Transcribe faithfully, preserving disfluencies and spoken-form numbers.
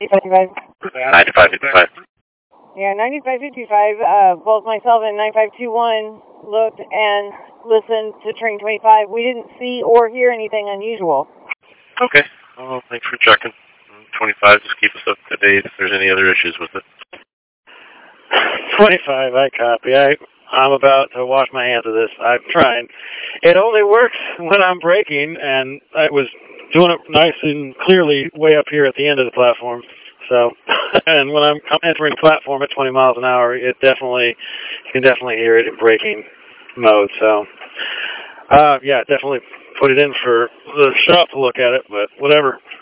fifty-five. ninety-five fifty-five. Yeah, ninety-five fifty-five, uh, both myself and nine five two one looked and listened to train twenty-five. We didn't see or hear anything unusual. Okay. Well, thanks for checking. twenty-five, just keep us up to date if there's any other issues with it. twenty-five, I copy. I, I'm about to wash my hands of this. I'm trying. It only works when I'm braking, and I was doing it nice and clearly way up here at the end of the platform. So, and when I'm entering the platform at twenty miles an hour, it definitely, you can definitely hear it in braking mode. So, uh, yeah, definitely put it in for the shop to look at it, but whatever.